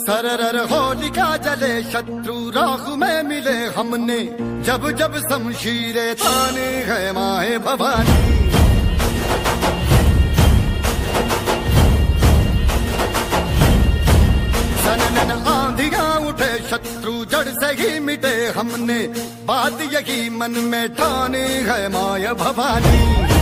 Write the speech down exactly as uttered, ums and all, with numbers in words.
सरर होलिका जले शत्रु राख में मिले हमने, जब जब शमशीरे ताने है माए भवानी। सनन आंधियां उठे शत्रु जड़ से ही मिटे हमने, बात यही मन में ठानी है माए भवानी।